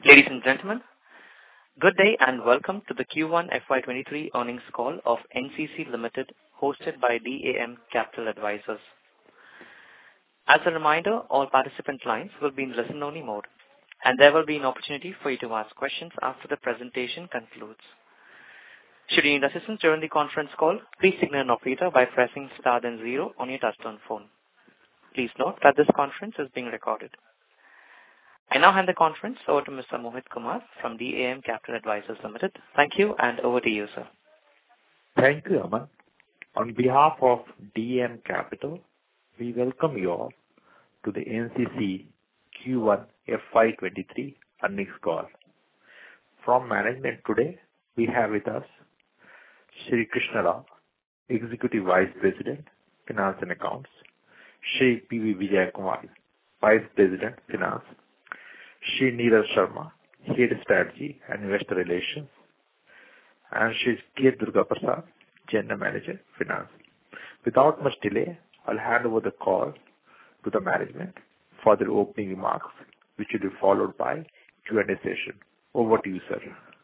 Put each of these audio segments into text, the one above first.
Ladies and gentlemen, good day and welcome to the Q1 FY23 earnings call of NCC Limited, hosted by DAM Capital Advisors. As a reminder, all participant lines will be in listen-only mode, and there will be an opportunity for you to ask questions after the presentation concludes. Should you need assistance during the conference call, please signal an operator by pressing star then 0 on your touchtone phone. Please note that this conference is being recorded. I now hand the conference over to Mr. Mohit Kumar from DAM Capital Advisors Limited. Thank you, and over to you, sir. Thank you, Aman. On behalf of DAM Capital, we welcome you all to the NCC Q1 FY23 earnings call. From management today, we have with us Shri Krishna Rao, Executive Vice President, Finance and Accounts, Shri P.V. Vijay Kumar, Vice President, Finance, Shri Neeraj Sharma, Head Strategy and Investor Relations, and Shri K. Durga Prasad, General Manager, Finance. Without much delay, I'll hand over the call to the management for their opening remarks, which will be followed by Q&A session. Over to you, sir.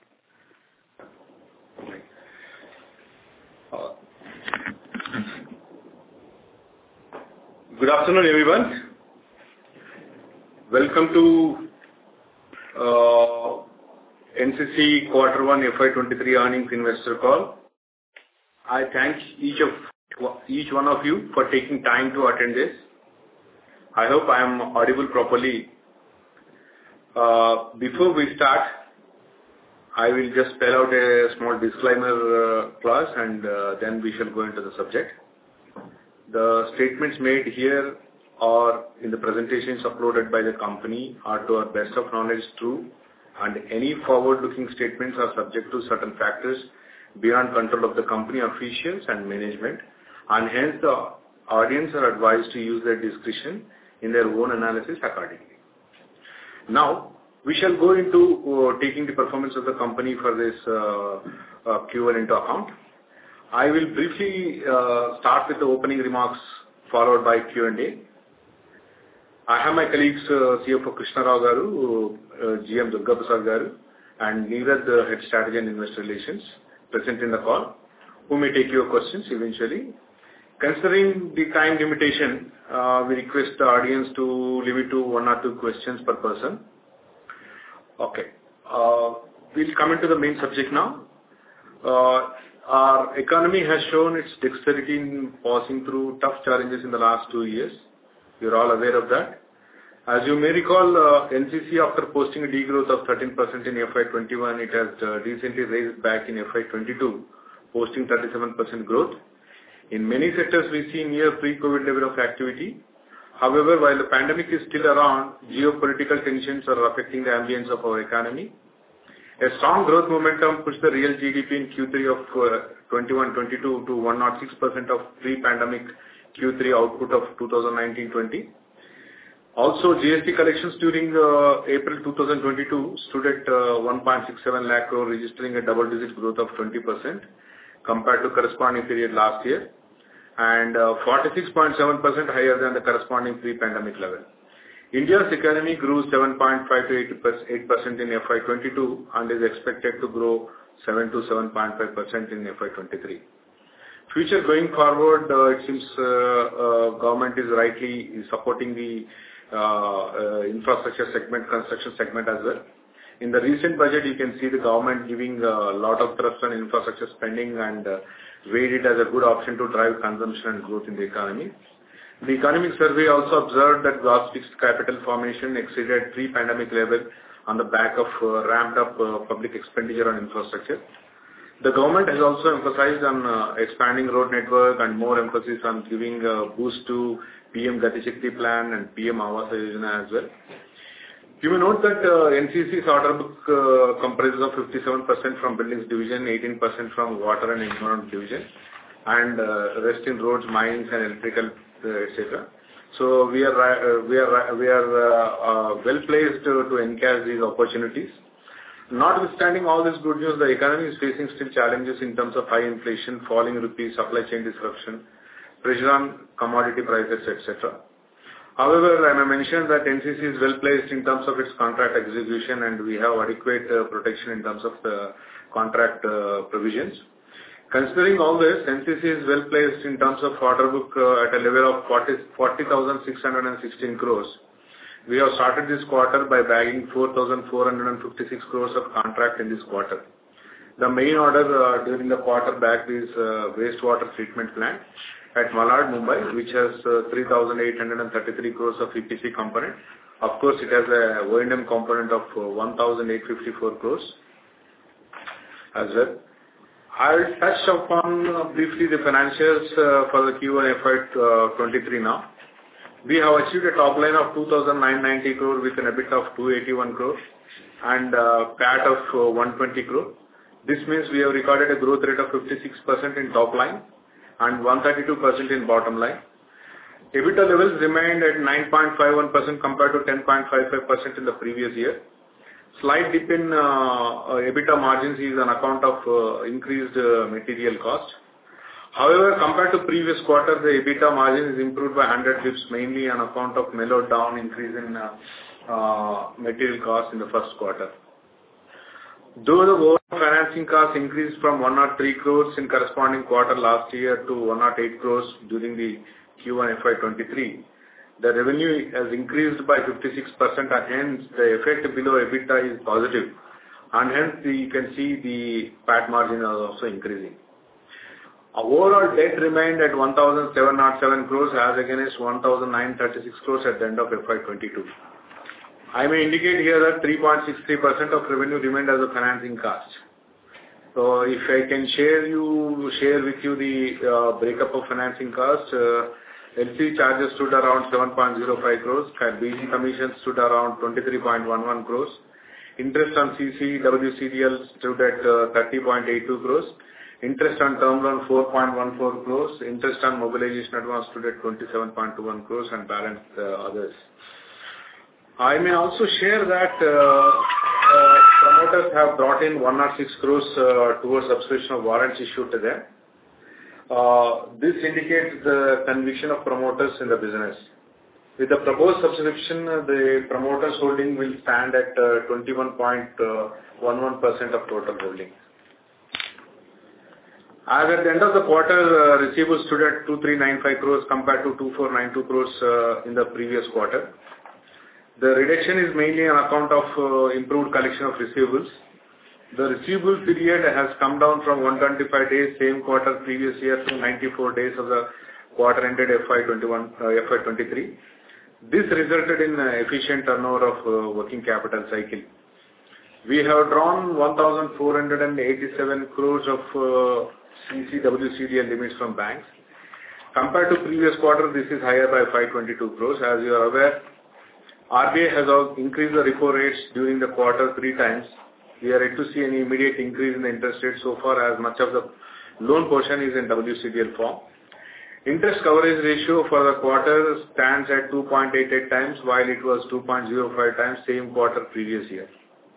Good afternoon, everyone. Welcome to NCC Quarter 1 FY23 earnings investor call. I thank each one of you for taking time to attend this. I hope I am audible properly. Before we start, I will just spell out a small disclaimer clause and then we shall go into the subject. The statements made here or in the presentations uploaded by the company are to our best of knowledge true, and any forward-looking statements are subject to certain factors beyond control of the company officials and management, and hence the audience are advised to use their discretion in their own analysis accordingly. Now, we shall go into taking the performance of the company for this Q1 into account. I will briefly start with the opening remarks followed by Q&A. I have my colleagues CFO Krishna Rao Garu, GM Durga Prasad Garu, and Neeraj, the Head Strategy and Investor Relations, present in the call, who may take your questions eventually. Considering the time limitation, we request the audience to limit to 1 or 2 questions per person. Okay. We'll come into the main subject now. Our economy has shown its dexterity in passing through tough challenges in the last 2 years. You're all aware of that. As you may recall, NCC, after posting a degrowth of 13% in FY21, it has recently raised back in FY22, posting 37% growth. In many sectors, we see near pre-COVID level of activity. However, while the pandemic is still around, geopolitical tensions are affecting the ambience of our economy. A strong growth momentum pushed the real GDP in Q3 of 21-22 to 106% of pre-pandemic Q3 output of 2019-20. Also, GST collections during April 2022 stood at 1.67 lakh crore, registering a double-digit growth of 20% compared to corresponding period last year, and 46.7% higher than the corresponding pre-pandemic level. India's economy grew 7.5 to 8% in FY22 and is expected to grow 7 to 7.5% in FY23. Future going forward, it seems government is rightly supporting the infrastructure segment, construction segment as well. In the recent budget, you can see the government giving a lot of thrust on infrastructure spending and weighed it as a good option to drive consumption and growth in the economy. The economic survey also observed that gross fixed capital formation exceeded pre-pandemic level on the back of ramped up public expenditure on infrastructure. The government has also emphasized on expanding road network and more emphasis on giving a boost to PM Gati Shakti plan and PM Awas Yojana as well. You may note that NCC's order book comprises of 57% from buildings division, 18% from water and environment division, and rest in roads, mines, and electrical, etc. So we are well placed to encash these opportunities. Notwithstanding all this good news, the economy is facing still challenges in terms of high inflation, falling rupee, supply chain disruption, pressure on commodity prices, etc. However, I may mention that NCC is well placed in terms of its contract execution, and we have adequate protection in terms of the contract provisions. Considering all this, NCC is well placed in terms of order book at a level of 40,616 crores. We have started this quarter by bagging 4,456 crores of contract in this quarter. The main order during the quarter bagged is wastewater treatment plant at Malad, Mumbai, which has 3,833 crores of EPC component. Of course, it has a O&M component of 1,854 crores as well. I'll touch upon briefly the financials for the Q1 FY23 now. We have achieved a top line of 2,990 crore with an EBITDA of 281 crore and PAT of 120 crore. This means we have recorded a growth rate of 56% in top line and 132% in bottom line. EBITDA levels remained at 9.51% compared to 10.55% in the previous year. Slight dip in EBITDA margins is on account of increased material cost. However, compared to previous quarter, the EBITDA margin is improved by 100 basis points, mainly on account of mellowed down increase in material cost in the first quarter. Though the overall financing cost increased from 103 crores in corresponding quarter last year to 108 crores during the Q1 FY23, the revenue has increased by 56%, and hence the effect below EBITDA is positive, and hence you can see the PAT margin is also increasing. Our overall debt remained at 1,707 crores as against 1,936 crores at the end of FY22. I may indicate here that 3.63% of revenue remained as a financing cost. So if I can share with you the breakup of financing cost, LC charges stood around 7.05 crores, BG commissions stood around 23.11 crores, interest on CC WCDL stood at 30.82 crores, interest on term loan 4.14 crores, interest on mobilization advance stood at 27.21 crores, and balance others. I may also share that promoters have brought in 106 crores towards subscription of warrants issued to them. This indicates the conviction of promoters in the business. With the proposed subscription, the promoters' holding will stand at 21.11% of total holding. As at the end of the quarter, receivables stood at 2,395 crores compared to 2,492 crores in the previous quarter. The reduction is mainly on account of improved collection of receivables. The receivable period has come down from 125 days same quarter previous year to 94 days of the quarter ended FY23. This resulted in efficient turnover of working capital cycle. We have drawn 1,487 crores of CCWCDL limits from banks. Compared to previous quarter, this is higher by 522 crores. As you are aware, RBI has increased the repo rates during the quarter 3 times. We are yet to see any immediate increase in the interest rate so far, as much of the loan portion is in WCDL form. Interest coverage ratio for the quarter stands at 2.88 times, while it was 2.05 times same quarter previous year.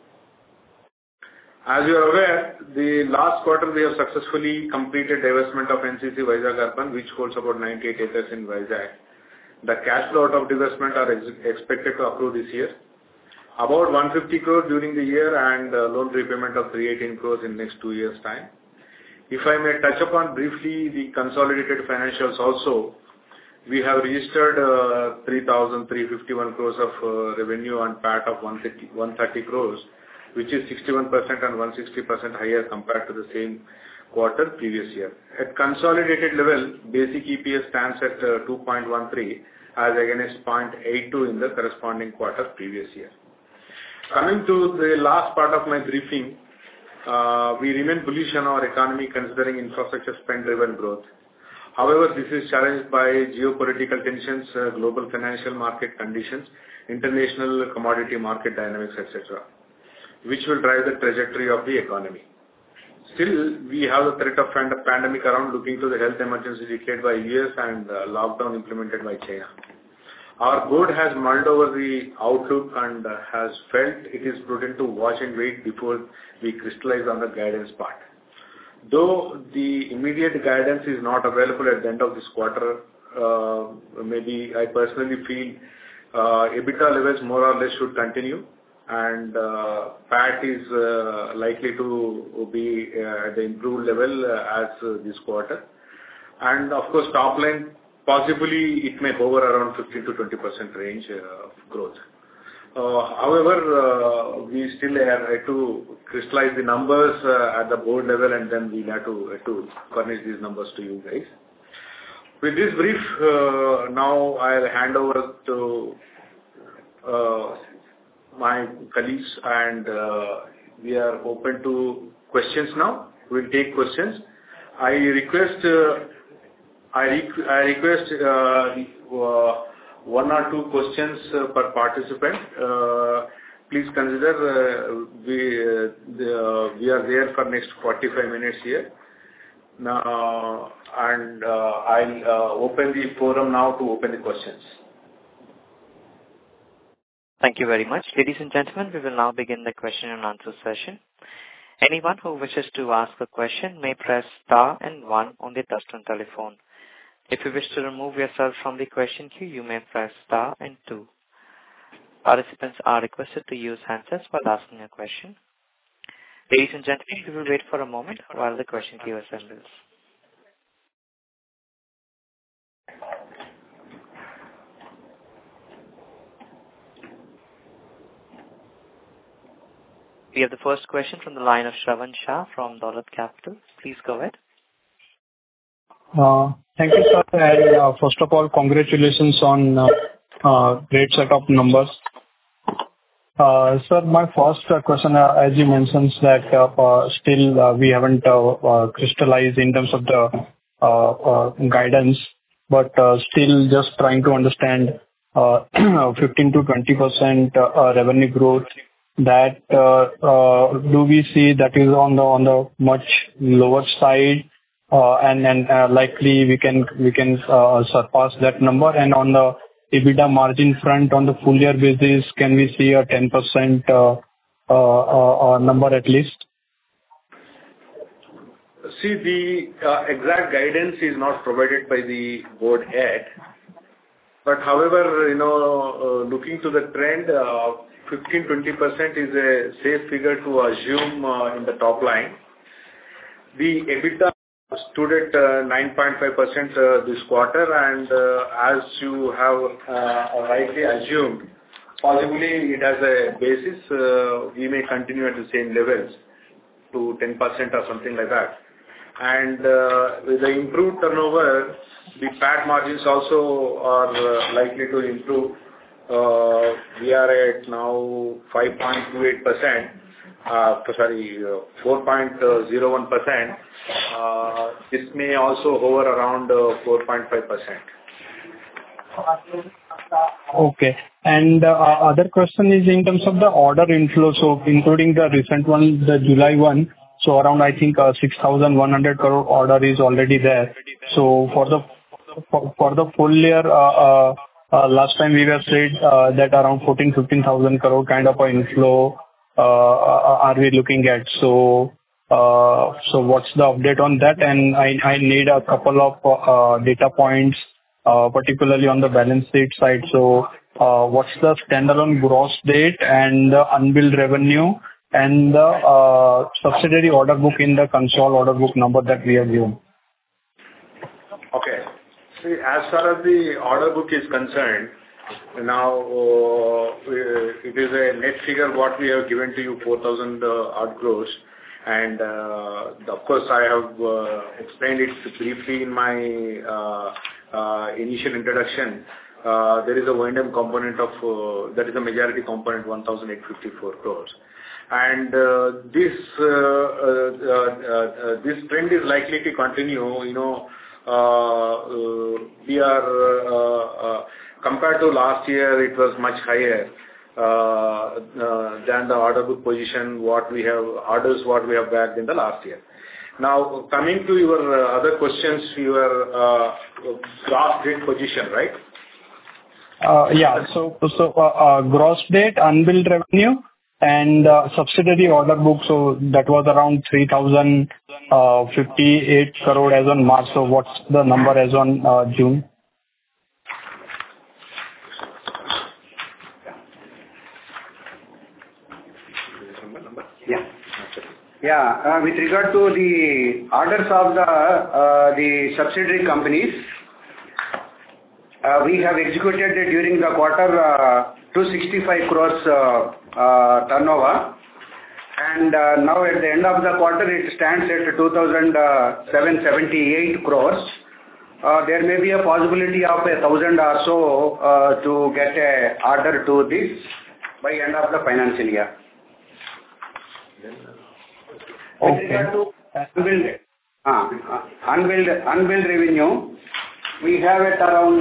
As you are aware, the last quarter we have successfully completed divestment of NCC Vizag Urban, which holds about 98 acres in Vizag. The cash flow out of divestment are expected to accrue this year. About 150 crore during the year and loan repayment of 318 crores in next 2 years' time. If I may touch upon briefly the consolidated financials also, we have registered 3,351 crores of revenue and PAT of 130 crores, which is 61% and 160% higher compared to the same quarter previous year. At consolidated level, basic EPS stands at 2.13 as against 0.82 in the corresponding quarter previous year. Coming to the last part of my briefing, we remain bullish on our economy considering infrastructure spend-driven growth. However, this is challenged by geopolitical tensions, global financial market conditions, international commodity market dynamics, etc., which will drive the trajectory of the economy. Still, we have the threat of pandemic around, looking to the health emergency declared by US and lockdown implemented by China. Our board has mulled over the outlook and has felt it is prudent to watch and wait before we crystallize on the guidance part. Though the immediate guidance is not available at the end of this quarter, maybe I personally feel EBITDA levels more or less should continue, and PAT is likely to be at the improved level as this quarter. And of course, top line, possibly it may hover around 15%-20% range of growth. However, we still have to crystallize the numbers at the board level, and then we'll have to furnish these numbers to you guys. With this brief, now I'll hand over to my colleagues, and we are open to questions now. We'll take questions. I request one or two questions per participant. Please consider we are there for next 45 minutes here. Now, and I'll open the forum now to open the questions. Thank you very much. Ladies and gentlemen, we will now begin the question and answer session. Anyone who wishes to ask a question may press star and one on the touchtone telephone. If you wish to remove yourself from the question queue, you may press star and two. Participants are requested to use handsets while asking a question. Ladies and gentlemen, we will wait for a moment while the question queue assembles. We have the first question from the line of Shravan Shah from Dolat Capital. Please go ahead. Thank you, sir. And, first of all, congratulations on great set of numbers. Sir, my first question, as you mentioned, that still we haven't crystallized in terms of the guidance, but still just trying to understand 15%-20% revenue growth. That do we see that is on the much lower side, and likely we can surpass that number? And on the EBITDA margin front, on the full year basis, can we see a 10% number at least? See, the exact guidance is not provided by the board yet. But however, looking to the trend, 15-20% is a safe figure to assume in the top line. The EBITDA stood at 9.5% this quarter, and as you have rightly assumed, possibly it has a basis. We may continue at the same levels to 10% or something like that. And with the improved turnover, the PAT margins also are likely to improve. We are at now 5.28%. 4.01%. This may also hover around 4.5%. Okay. And other question is in terms of the order inflow, so including the recent one, the July one, so around, I think, 6,100 crore order is already there. So for the full year, last time we were said that around 14,000-15,000 crore kind of an inflow are we looking at? So what's the update on that? And I need a couple of data points, particularly on the balance sheet side. So what's the standalone gross debt and the unbilled revenue and the subsidiary order book in the consolidated order book number that we have given? Okay. See, as far as the order book is concerned, now it is a net figure what we have given to you, 4,000 odd crores. And of course, I have explained it briefly in my initial introduction. There is a O&M component of that is a majority component, 1,854 crores. And this trend is likely to continue. We are compared to last year, it was much higher than the order book position what we have bagged in the last year. Now, coming to your other questions, your gross debt position, right? Yeah. So gross debt, unbilled revenue, and subsidiary order book. So that was around 3,058 crore as on March. So what's the number as on June? With regard to the orders of the subsidiary companies, we have executed during the quarter 265 crores turnover, and now at the end of the quarter it stands at 2,778 crores. There may be a possibility of 1,000 or so to get a order to this by end of the financial year. With regard to unbilled revenue, we have at around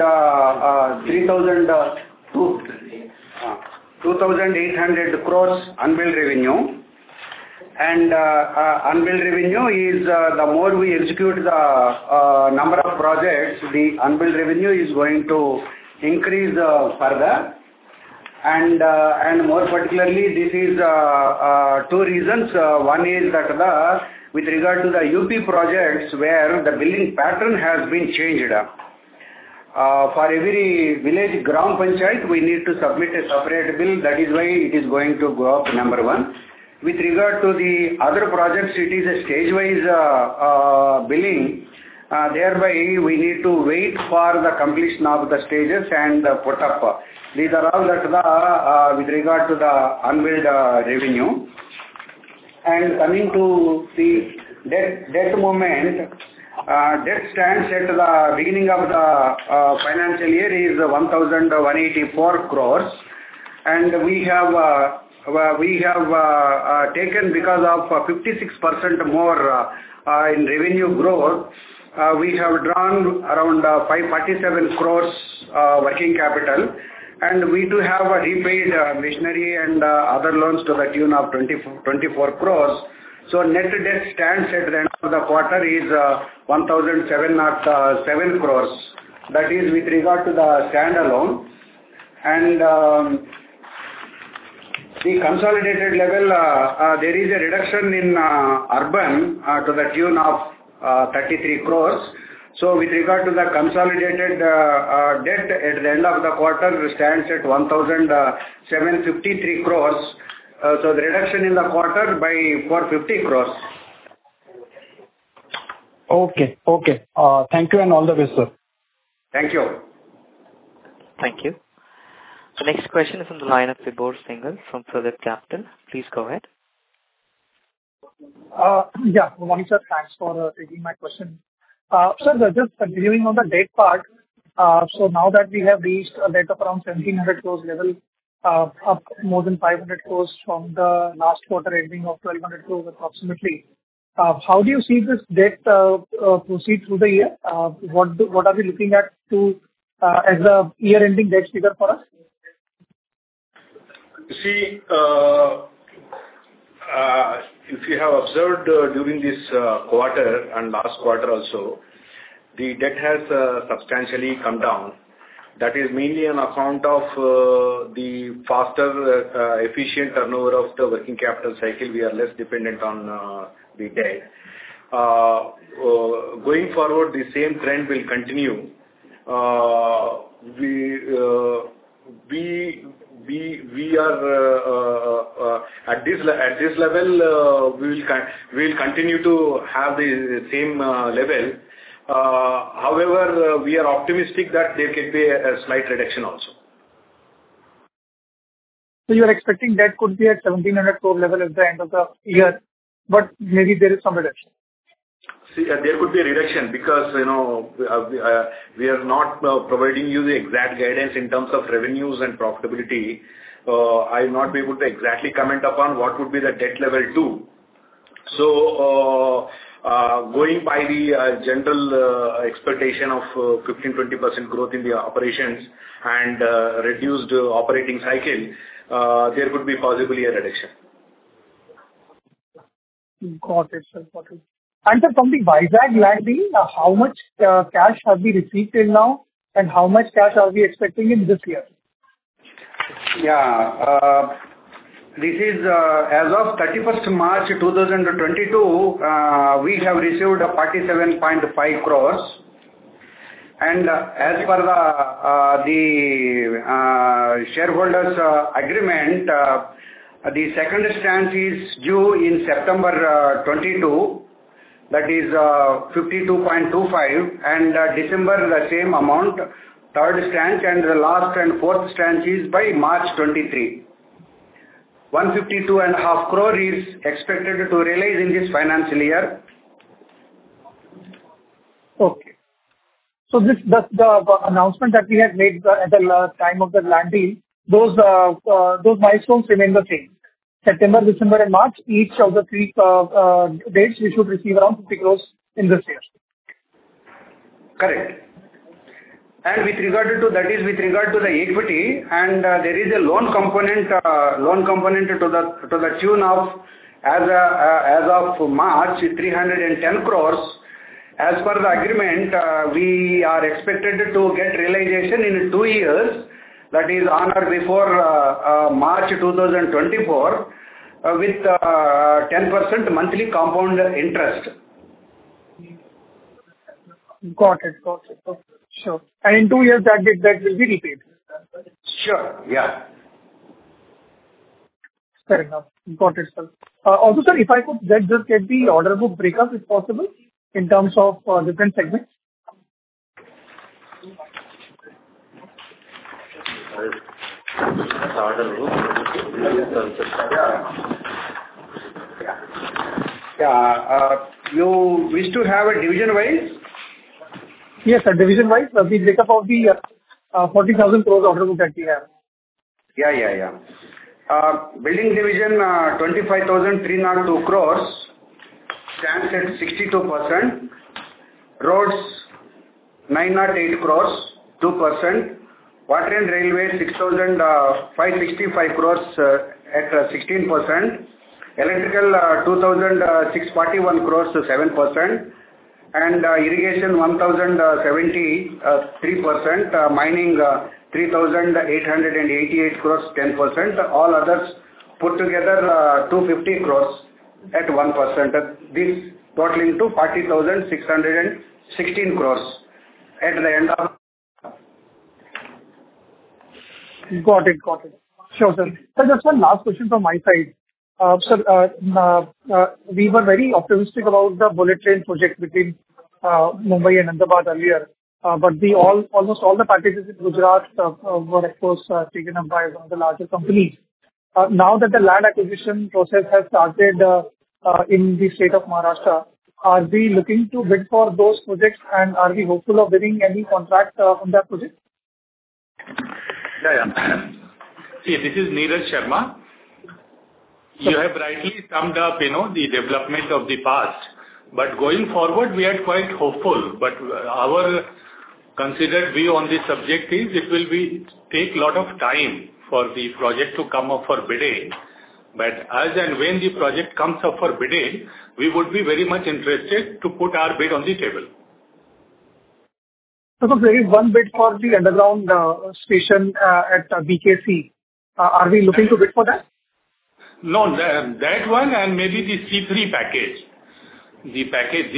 2,800 crores unbilled revenue. And unbilled revenue is the more we execute the number of projects, the unbilled revenue is going to increase further. And more particularly, this is two reasons. One is that with regard to the UP projects where the billing pattern has been changed. For every village Gram Panchayat, we need to submit a separate bill. That is why it is going to go up, number one. With regard to the other projects, it is a stage-wise billing. Thereby, we need to wait for the completion of the stages and put up. These are all that with regard to the unbilled revenue. And coming to the debt movement, debt stands at the beginning of the financial year is 1,184 crores, and we have taken because of 56% more in revenue growth. We have drawn around 547 crores working capital, and we do have a repaid machinery and other loans to the tune of 24 crores. So net debt stands at the end of the quarter is 1,707 crores. That is with regard to the standalone. And the consolidated level, there is a reduction in urban to the tune of 33 crores. So with regard to the consolidated debt at the end of the quarter stands at 1,753 crores. So the reduction in the quarter by 450 crores. Okay. Thank you and all the best, sir. Thank you. Thank you. The next question is on the line of Vibhor Singhal from Phillip Capital. Please go ahead. Good morning, sir. Thanks for taking my question. Sir, just continuing on the debt part. So now that we have reached a debt of around 1,700 crores level, up more than 500 crores from the last quarter ending of 1,200 crores approximately. How do you see this debt proceed through the year? What are we looking at to as the year-ending debt figure for us? See, if you have observed during this quarter and last quarter also, the debt has substantially come down. That is mainly on account of the faster, efficient turnover of the working capital cycle. We are less dependent on the debt. Going forward, the same trend will continue. We are at this level. We will continue to have the same level. However, we are optimistic that there can be a slight reduction also. So you are expecting that could be at 1,700 crore level at the end of the year, but maybe there is some reduction. See, there could be a reduction because, we are not providing you the exact guidance in terms of revenues and profitability. I will not be able to exactly comment upon what would be the debt level too. So, going by the general expectation of 15-20% growth in the operations and reduced operating cycle, there could be possibly a reduction. Got it, sir. Got it. And sir, from the Vizag land deal, how much cash have we received till now, and how much cash are we expecting in this year? This is as of 31st March 2022, we have received 47.5 crores. And as per the shareholders agreement, The second tranche is due in September 22, that is 52.25, and December the same amount, third tranche, and the last and fourth tranche is by March 23. 152.5 crore is expected to realize in this financial year. Okay. So the announcement that we had made at the time of the land deal, those milestones remain the same. September, December, and March, each of the three dates, we should receive around 50 crores in this year. Correct. And with regard to the equity, and there is a loan component to the tune of as of March 310 crores. As per the agreement, we are expected to get realization in 2 years, that is on or before March 2024, with 10% monthly compound interest. Got it. Sure. And in 2 years, that will be repaid. Sure. Yeah. Fair enough. Got it, sir. Also, sir, if I could just get the order book breakup, if possible, in terms of different segments. You wish to have a division-wise? Yes, sir. Division-wise, the breakup of the 40,000 crores order book that we have. Yeah. Building division, 25,302 crores, stands at 62%. Roads, 908 crores, 2%. Water and railway, 6,565 crores at 16%. Electrical, 2,641 crores, 7%. And irrigation, 1,070, 3%. Mining, 3,888 crores, 10%. All others put together, 250 crores at 1%. This totaling to 40,616 crores at the end of. Got it. Sure, sir. Sir, just one last question from my side. Sir, we were very optimistic about the bullet train project between Mumbai and Ahmedabad earlier, but almost all the packages in Gujarat were, of course, taken up by one of the larger companies. Now that the land acquisition process has started in the state of Maharashtra, are we looking to bid for those projects, and are we hopeful of winning any contract on that project? Yeah. See, this is Neeraj Sharma. You have rightly summed up, the development of the past. But going forward, we are quite hopeful. But our considered view on this subject is it will take a lot of time for the project to come up for bidding. But as and when the project comes up for bidding, we would be very much interested to put our bid on the table. So there is one bid for the underground station at BKC. Are we looking to bid for that? No, that one and maybe the C3 package. The package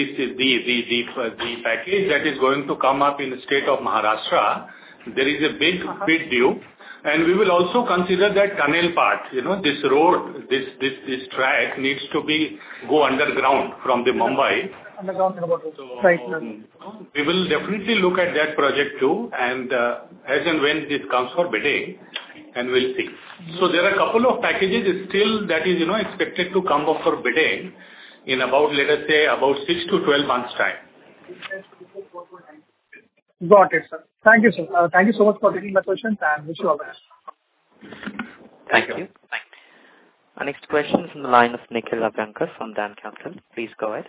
that is going to come up in the state of Maharashtra, there is a big bid due. And we will also consider that tunnel part, this road, this track needs to go underground from the Mumbai. Underground, right. We will definitely look at that project too, and as and when this comes for bidding, and we'll see. So there are a couple of packages still that is, expected to come up for bidding in about, let us say, about 6 to 12 months' time. Got it, sir. Thank you, sir. Thank you so much for taking my questions, and wish you all the best. Thank you. Our next question is from the line of Nikhil Abhyankar from DAM Capital. Please go ahead.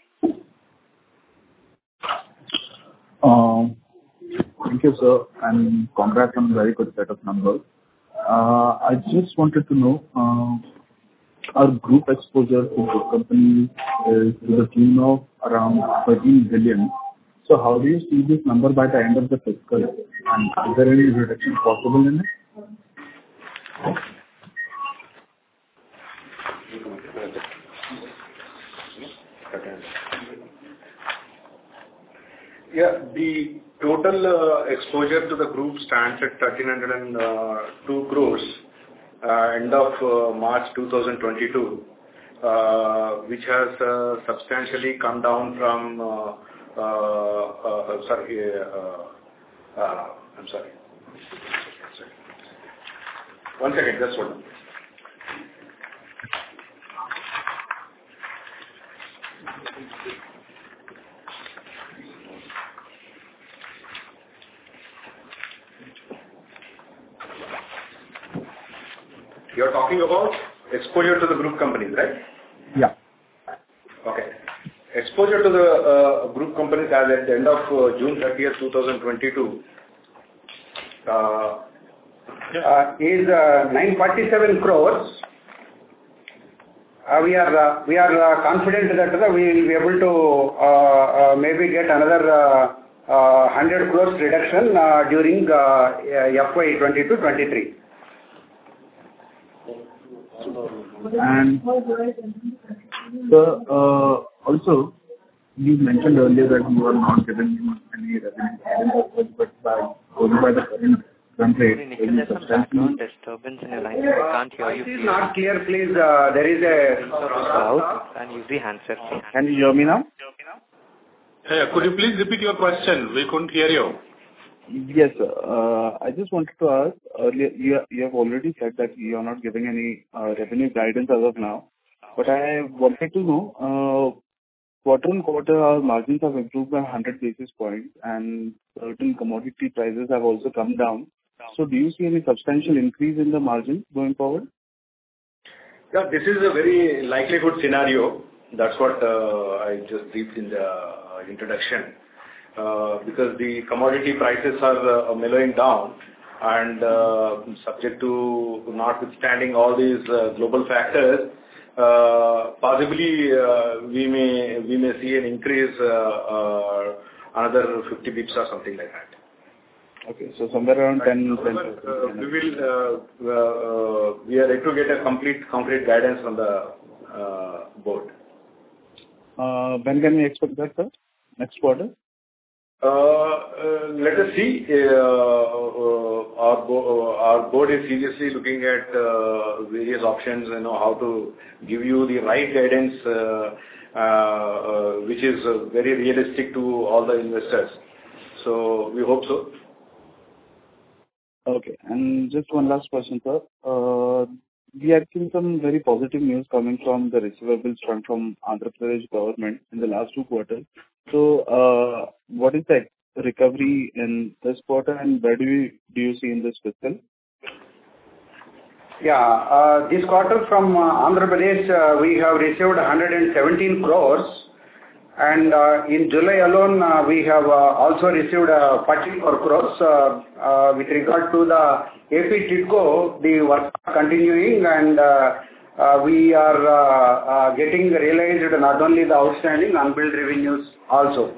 Thank you, sir, and congrats on a very good set of numbers. I just wanted to know, our group exposure to the company is to the tune of around 13 billion. So how do you see this number by the end of the fiscal? And is there any reduction possible in it? Yeah, the total exposure to the group stands at 1,302 crores, end of March 2022, which has substantially come down from, I'm sorry. One second, just hold on. You're talking about exposure to the group companies, right? Yeah. Okay. Exposure to the group companies as at the end of June 30th, 2022 is 947 crores. We are confident that we will be able to maybe get another 100 crores reduction during FY 22-23. And also, you mentioned earlier that you are not giving any revenue guidance, but going by the current run rate, Nikhil, there's some background disturbance in your line. I can't hear you. Voice is not clear, please. There is a Out and use the handset. Can you hear me now? Could you please repeat your question? We couldn't hear you. Yes, sir. I just wanted to ask, earlier, you have already said that you are not giving any revenue guidance as of now. But I wanted to know, quarter-on-quarter, our margins have improved by 100 basis points, and certain commodity prices have also come down. So do you see any substantial increase in the margins going forward? Yeah, this is a very likelihood scenario. That's what I just briefed in the introduction. Because the commodity prices are mellowing down, and subject to notwithstanding all these global factors, possibly we may see an increase another 50 bips or something like that. Okay, so somewhere around 10. We are yet to get a concrete guidance from the board. When can we expect that, sir? Next quarter? Let us see. Our board is seriously looking at various options, how to give you the right guidance, which is very realistic to all the investors. So we hope so. Okay, and just one last question, sir. We have seen some very positive news coming from the receivables front from Andhra Pradesh government in the last 2 quarters. So, what is the recovery in this quarter, and where do you see in this fiscal? Yeah, this quarter from Andhra Pradesh, we have received 117 crores. And in July alone, we have also received 44 crores. With regard to the AP TIDCO, the work continuing, and we are getting realized not only the outstanding unbilled revenues also.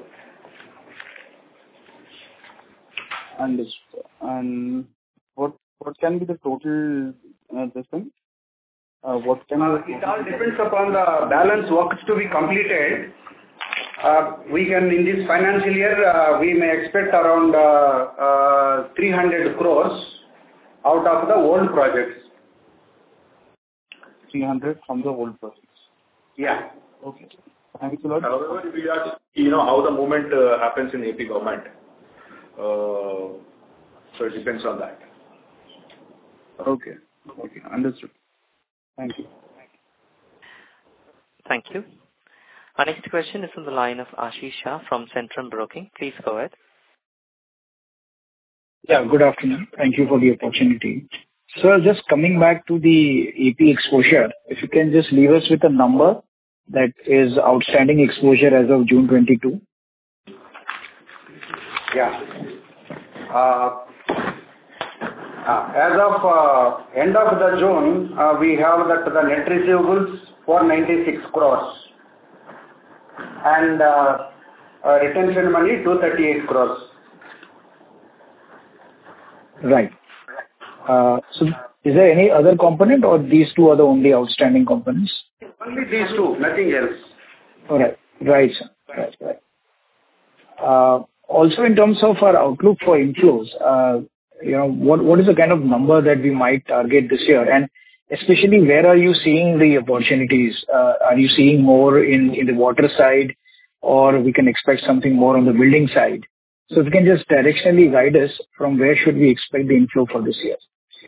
Understood. And what can be the total this thing? What can it all depends upon the balance works to be completed. We can, in this financial year, we may expect around 300 crores out of the old projects. 300 from the old projects? Yeah. Okay. Thanks a lot. However, we are, how the movement happens in AP government. So it depends on that. Okay. Understood. Thank you. Thank you. Our next question is on the line of Ashish Shah from Centrum Broking. Please go ahead. Yeah, good afternoon. Thank you for the opportunity. Sir, just coming back to the AP exposure, if you can just leave us with a number that is outstanding exposure as of June 22. Yeah. As of end of the June, we have that the net receivables 496 crores. And retention money 238 crores. Right. So is there any other component, or these two are the only outstanding components? Only these two, nothing else. All right. Right, sir. Right. Also, in terms of our outlook for inflows, what is the kind of number that we might target this year? And especially, where are you seeing the opportunities? Are you seeing more in the water side, or we can expect something more on the building side? So if you can just directionally guide us from where should we expect the inflow for this year?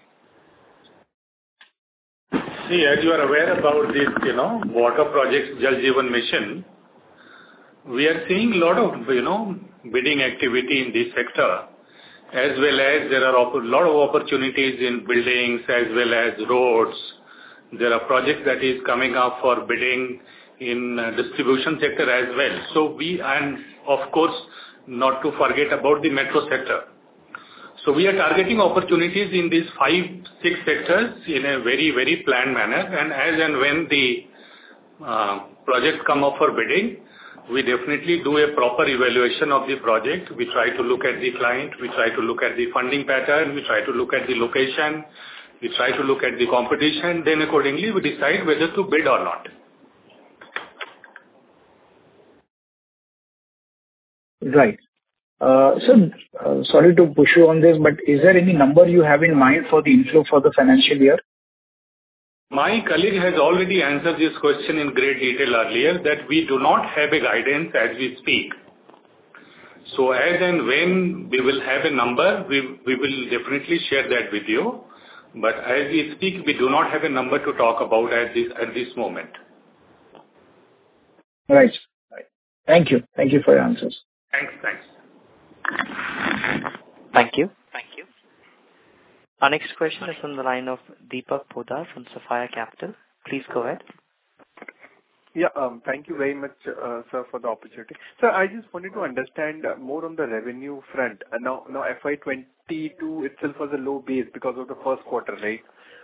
See, as you are aware about this, water projects, Jal Jeevan Mission, we are seeing a lot of, bidding activity in this sector, as well as there are a lot of opportunities in buildings as well as roads. There are projects that is coming up for bidding in distribution sector as well. So and of course, not to forget about the metro sector. So we are targeting opportunities in these 5-6 sectors in a very, very planned manner. And as and when the projects come up for bidding, we definitely do a proper evaluation of the project. We try to look at the client. We try to look at the funding pattern. We try to look at the location. We try to look at the competition. Then accordingly, we decide whether to bid or not. Right. Sorry to push you on this, but is there any number you have in mind for the inflow for the financial year? My colleague has already answered this question in great detail earlier, that we do not have a guidance as we speak. So as and when we will have a number, we will definitely share that with you. But as we speak, we do not have a number to talk about at this moment. Right. Thank you. Thank you for your answers. Thanks. Thank you. Our next question is from the line of Deepak Poddar from Sapphire Capital. Please go ahead. Yeah, thank you very much, sir, for the opportunity. Sir, I just wanted to understand more on the revenue front. Now FY22 itself was a low base because of the first quarter, right?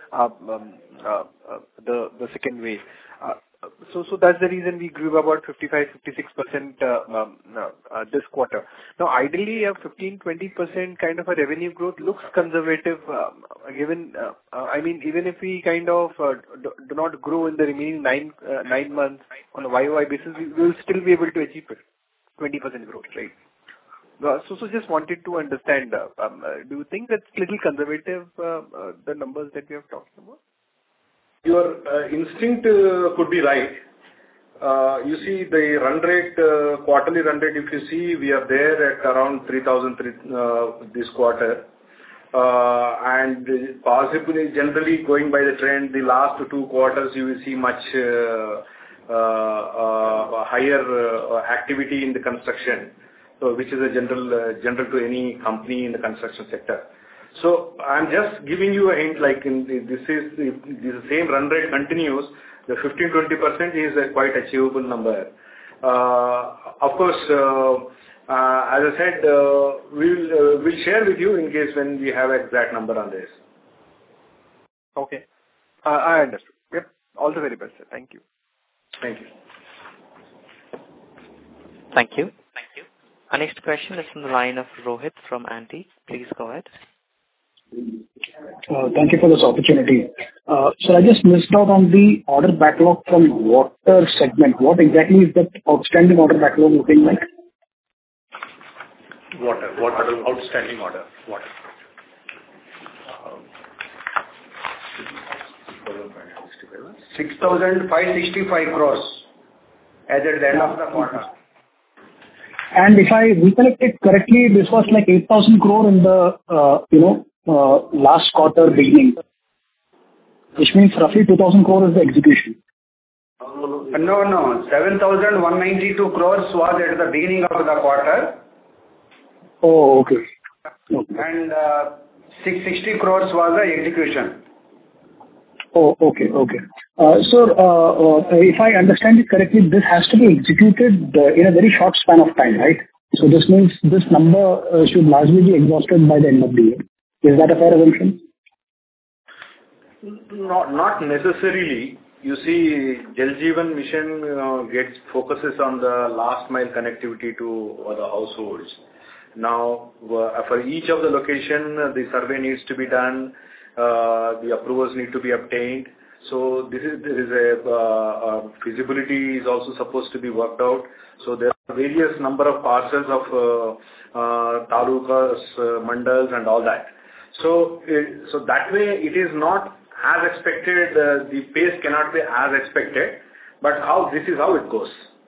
The second wave. So that's the reason we grew about 55-56% this quarter. Now, ideally, a 15-20% kind of a revenue growth looks conservative, given, even if we kind of do not grow in the remaining 9 months on a YOY basis, we will still be able to achieve 20% growth, right? So just wanted to understand, do you think that's little conservative, the numbers that we have talked about? Your instinct could be right. You see the run rate, quarterly run rate, if you see, we are there at around 3,000 this quarter. And possibly, generally going by the trend, the last 2 quarters, you will see much higher activity in the construction, which is a general to any company in the construction sector. So I'm just giving you a hint, like this is the same run rate continues, the 15-20% is a quite achievable number. Of course, as I said, we'll share with you in case when we have exact number on this. Okay, I understood. Yep, all the very best, sir. Thank you. Thank you. Thank you. Our next question is from the line of Rohit from Antique. Please go ahead. Thank you for this opportunity. So I just missed out on the order backlog from water segment. What exactly is that outstanding order backlog looking like? Water outstanding order. Water. 6,565 crores as at the end of the quarter. And if I recollect it correctly, this was like 8,000 crore in the last quarter beginning, which means roughly 2,000 crore is the execution. No. 7,192 crores was at the beginning of the quarter. Oh, okay. And 660 crores was the execution. Oh, okay. So, if I understand it correctly, this has to be executed in a very short span of time, right? So this means this number should largely be exhausted by the end of the year. Is that a fair assumption? Not necessarily. You see, Jal Jeevan Mission focuses on the last mile connectivity to the households. Now, for each of the location, the survey needs to be done. The approvals need to be obtained. So there is a feasibility is also supposed to be worked out. So there are various number of parcels of talukas, mandals, and all that. So that way it is not as expected, the pace cannot be as expected, but this is how it goes.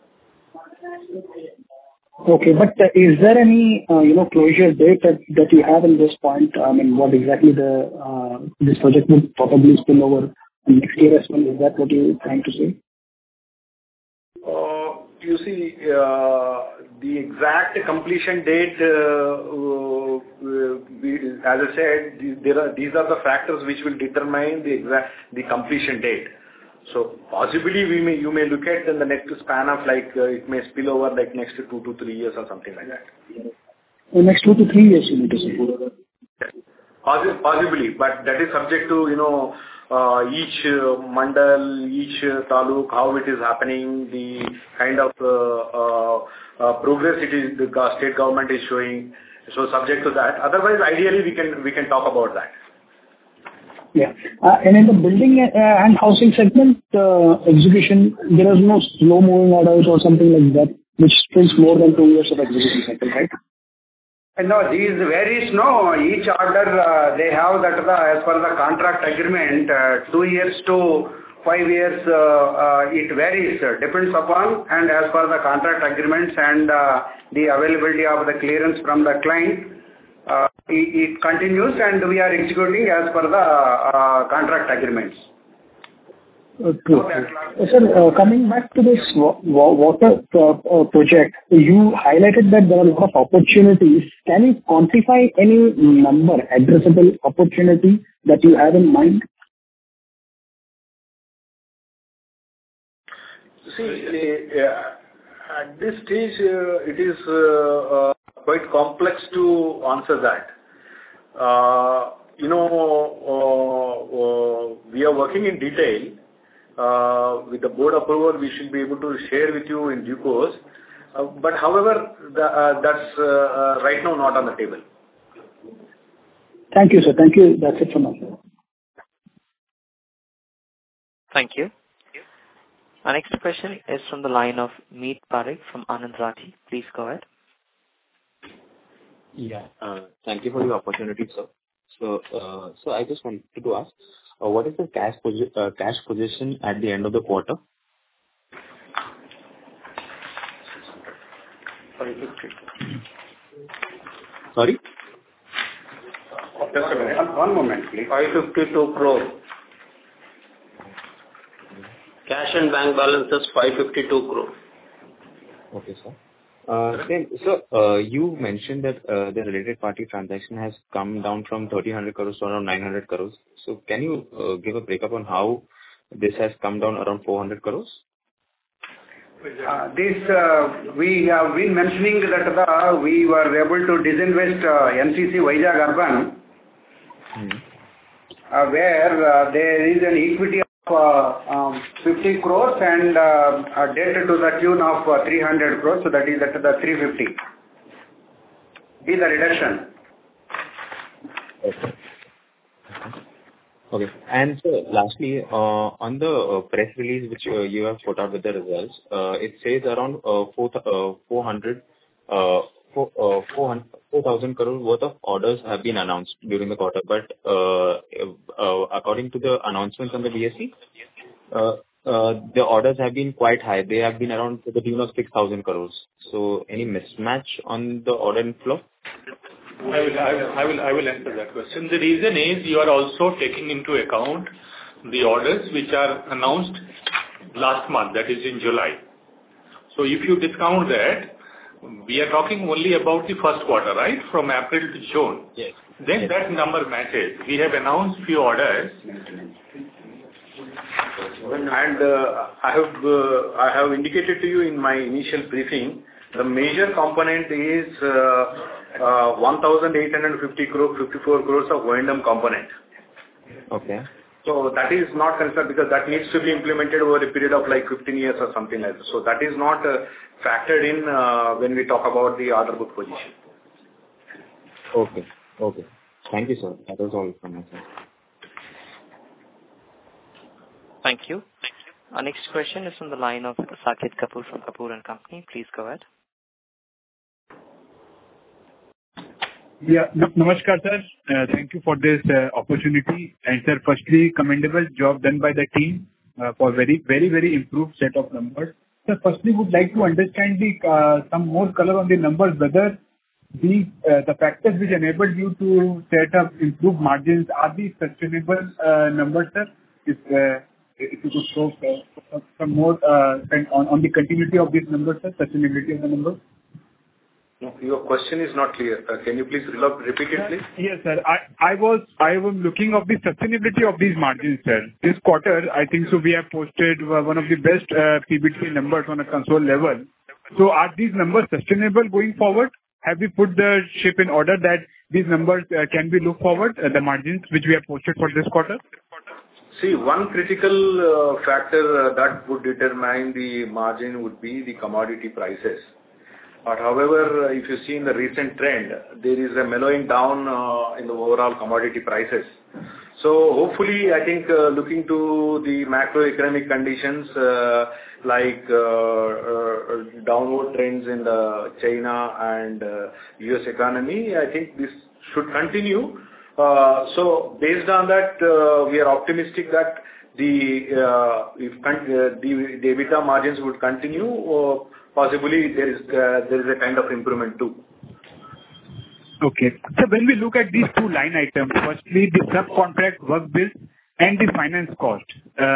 Okay. But is there any, closure date that you have in this point? I mean, what exactly this project would probably spill over next year as well? Is that what you're trying to say? You see, the exact completion date, as I said, these are the factors which will determine the completion date. So possibly you may look at in the next span of it may spill over next 2 to 3 years or something like that. The next 2 to 3 years you need to support. Possibly, but that is subject to, each mandal, each taluk, how it is happening, the kind of progress the state government is showing. So subject to that. Otherwise, ideally, we can talk about that. Yeah. And in the building and housing segment, execution, there is no slow-moving orders or something like that, which spills more than 2 years of execution cycle, right? No, these varies, no. Each order, they have that, as per the contract agreement, 2 years to 5 years, it varies, depends upon, and as per the contract agreements and the availability of the clearance from the client, it continues and we are executing as per the contract agreements. True. Sir, coming back to this water project, you highlighted that there are a lot of opportunities. Can you quantify any number, addressable opportunity that you have in mind? See, at this stage, it is quite complex to answer that. We are working in detail. With the board approval, we should be able to share with you in due course. But however, that's right now not on the table. Thank you, sir. Thank you. That's it from us. Thank you. Our next question is from the line of Meet Parekh from Anand Rathi. Please go ahead. Yeah. Thank you for the opportunity, sir. So I just wanted to ask, what is the cash position at the end of the quarter? 550. Sorry? Just a minute. One moment, please. 552 crore. Cash and bank balance is 552 crore. Okay, sir. Then, you mentioned that the related party transaction has come down from 1,300 crores to around 900 crores. So can you give a breakup on how this has come down around 400 crores? We have been mentioning that we were able to disinvest NCC Vizag Urban, where there is an equity of 50 crores and a debt to the tune of 300 crores, so that is at the 350. Is the reduction. Okay. And so lastly, on the press release which you have put out with the results, it says around 4,000 crore worth of orders have been announced during the quarter. But according to the announcements on the BSE, the orders have been quite high. They have been around to the tune of 6,000 crores. So any mismatch on the order inflow? I will answer that question. The reason is you are also taking into account the orders which are announced last month, that is in July. So if you discount that, we are talking only about the first quarter, right? From April to June. Yes. Then that number matches. We have announced few orders. And I have indicated to you in my initial briefing, the major component is 1,850 crore, 54 crores of O&M component. Okay. So that is not considered because that needs to be implemented over a period of 15 years or something like that. So that is not factored in when we talk about the order book position. Okay. Okay. Thank you, sir. That was all from my side. Thank you. Our next question is from the line of Saket Kapoor from Kapoor & Company. Please go ahead. Yeah. Namaskar, sir. Thank you for this opportunity. And sir, firstly, commendable job done by the team for very improved set of numbers. Sir, firstly, would like to understand some more color on the numbers, whether the factors which enabled you to set up improved margins, are these sustainable numbers, sir? If you could show some more on the continuity of these numbers, sir, sustainability of the numbers. No, your question is not clear. Can you please repeat it, please? Yes, sir. I was looking of the sustainability of these margins, sir. This quarter, I think so we have posted one of the best PBT numbers on a consolidated level. So are these numbers sustainable going forward? Have we put the ship in order that these numbers can be looked forward, the margins which we have posted for this quarter? See, one critical factor that would determine the margin would be the commodity prices. But however, if you see in the recent trend, there is a mellowing down in the overall commodity prices. So hopefully, I think looking to the macroeconomic conditions like downward trends in the China and US economy, I think this should continue. So based on that, we are optimistic that the EBITDA margins would continue. Possibly there is a kind of improvement too. Okay. So when we look at these two line items, firstly the subcontract work bills and the finance cost,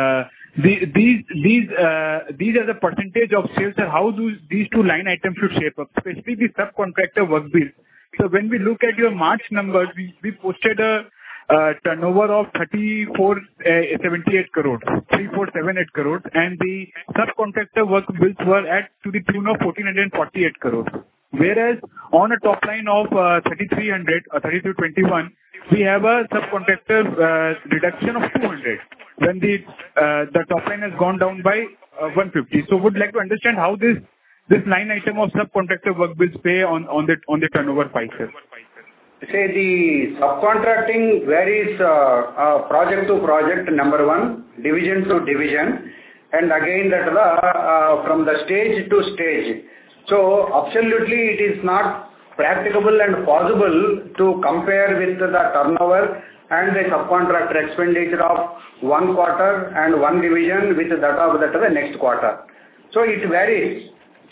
these are the percentage of sales. How do these two line items should shape up, especially the subcontractor work bills? So when we look at your March numbers, we posted a turnover of 3478 crores, 3478 crores, and the subcontractor work bills were at to the tune of 1448 crores. Whereas on a top line of 3300 or 3221, we have a subcontractor reduction of 200 when the top line has gone down by 150. So would like to understand how this line item of subcontractor work bills pay on the turnover pie, sir. Say the subcontracting varies project to project, number one, division to division, and again that from the stage to stage. So absolutely it is not practicable and possible to compare with the turnover and the subcontractor expenditure of one quarter and one division with that of the next quarter. So it varies.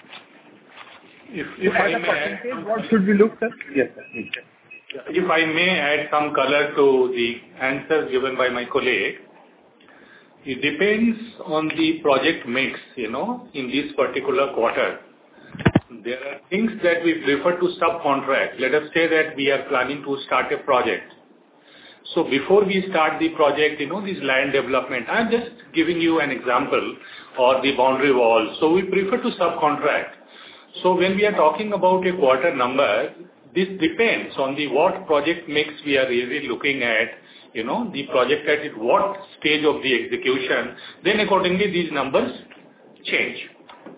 If I may add, what should we look at? Yes, sir. If I may add some color to the answers given by my colleague, it depends on the project mix, in this particular quarter. There are things that we prefer to subcontract. Let us say that we are planning to start a project. So before we start the project, this land development, I'm just giving you an example, or the boundary wall. So we prefer to subcontract. So when we are talking about a quarter number, this depends on the what project mix we are really looking at, the project at what stage of the execution, then accordingly these numbers change.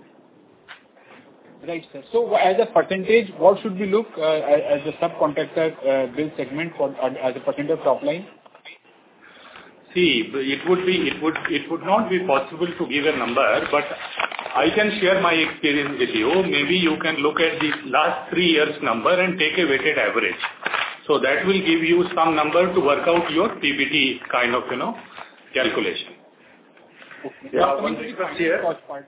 Right, sir. So as a percentage, what should we look as a subcontractor bill segment as a percentage of top line? See, it would not be possible to give a number, but I can share my experience with you. Maybe you can look at the last 3 years number and take a weighted average. So that will give you some number to work out your PBT kind of, calculation. Okay. Yeah, one request here.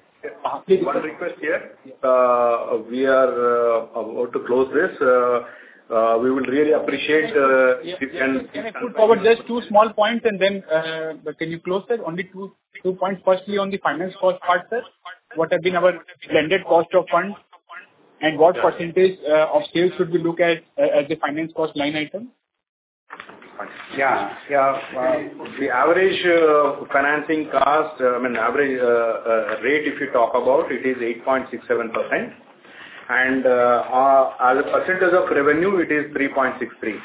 We are about to close this. We will really appreciate if you can... Can I put forward just two small points and then can you close that? Only two points. Firstly, on the finance cost part, sir. What have been our blended cost of funds and what percentage of sales should we look at as the finance cost line item? Yeah. The average financing cost, average rate if you talk about, it is 8.67%. And as a percentage of revenue, it is 3.63%.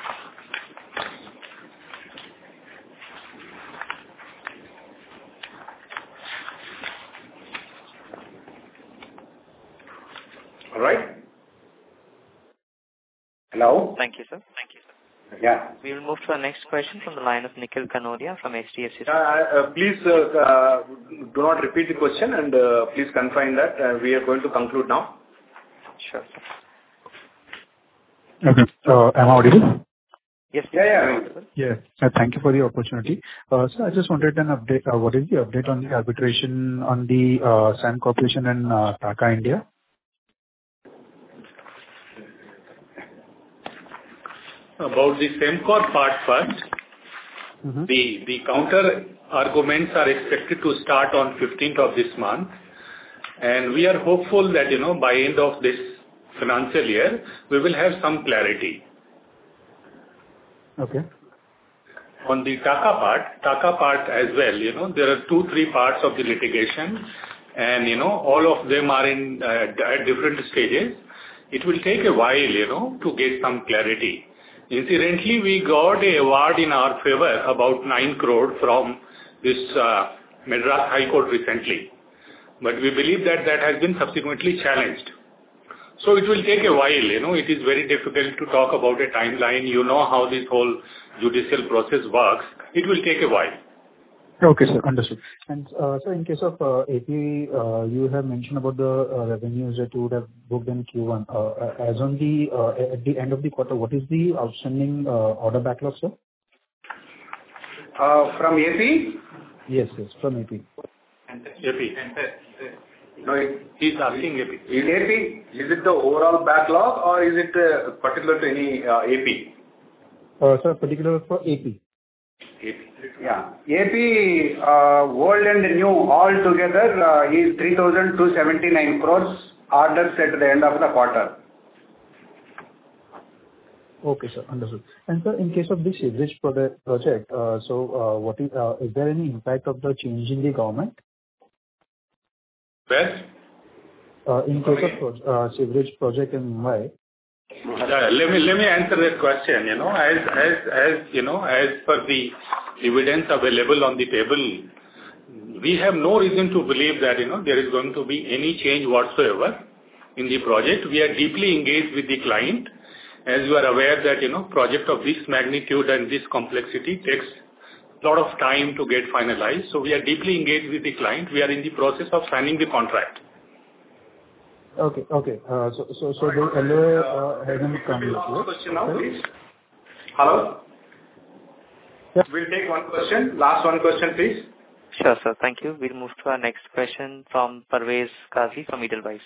All right? Hello? Thank you, sir. Yeah. We will move to our next question from the line of Nikhil Kanodia from HDFC. Please do not repeat the question and please confine that. We are going to conclude now. Sure. Okay. Am I audible? Yes. Yeah. Yeah. Thank you for the opportunity. So I just wanted an update. What is the update on the arbitration on the SAN Corporation and Taka India? About the Sembcorp part first, the counter arguments are expected to start on 15th of this month, and we are hopeful that, by end of this financial year, we will have some clarity. Okay. On the Taka part as well, there are 2-3 parts of the litigation, and, all of them are at different stages. It will take a while, to get some clarity. Incidentally, we got an award in our favor about 9 crore from this Madras High Court recently. But we believe that has been subsequently challenged. So it will take a while, it is very difficult to talk about a timeline. You know how this whole judicial process works. It will take a while. Okay, sir. Understood. And so in case of AP, you have mentioned about the revenues that you would have booked in Q1. As on at the end of the quarter, what is the outstanding order backlog, sir? From AP? Yes, from AP. No, he's asking AP. In AP, is it the overall backlog or is it particular to any AP? Sir, particular for AP. Yeah. AP, old and new all together is 3,279 crores orders at the end of the quarter. Okay, sir. Understood. And sir, in case of this sewage project, so what is there any impact of the change in the government? Where? In case of sewage project in Mumbai. Let me answer that question. As per the evidence available on the table, we have no reason to believe that there is going to be any change whatsoever in the project. We are deeply engaged with the client. As you are aware that project of this magnitude and this complexity takes a lot of time to get finalized. So we are deeply engaged with the client. We are in the process of signing the contract. Okay. So the LOA hasn't come yet. One question now, please. Hello? Yes. We'll take one question. Last one question, please. Sure, sir. Thank you. We'll move to our next question from Parvez Qazi from Edelweiss.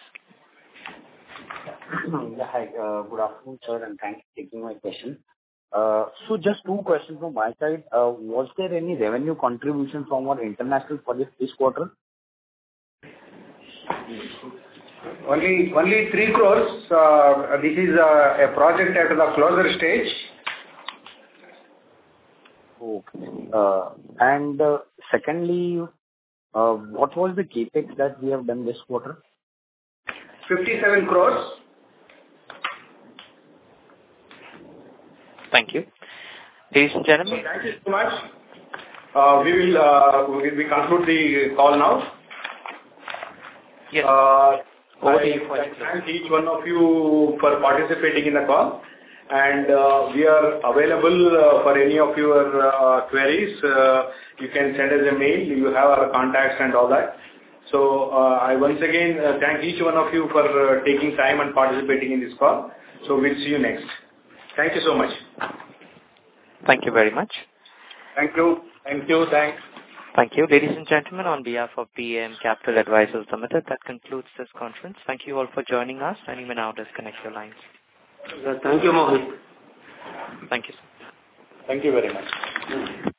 Hi. Good afternoon, sir, and thanks for taking my question. So just 2 questions from my side. Was there any revenue contribution from our international project this quarter? Only 3 crores. This is a project at the closer stage. Okay. And secondly, what was the capex that we have done this quarter? 57 crores. Thank you. Ladies and gentlemen. Thank you so much. We conclude the call now. Yes. I thank each one of you for participating in the call, and we are available for any of your queries. You can send us a mail. You have our contacts and all that. So I once again thank each one of you for taking time and participating in this call. So we'll see you next. Thank you so much. Thank you very much. Thank you. Thank you. Thanks. Thank you. Ladies and gentlemen, on behalf of DAM Capital Advisors Limited, that concludes this conference. Thank you all for joining us, and you may now disconnect your lines. Thank you, Mohit. Thank you, sir. Thank you very much.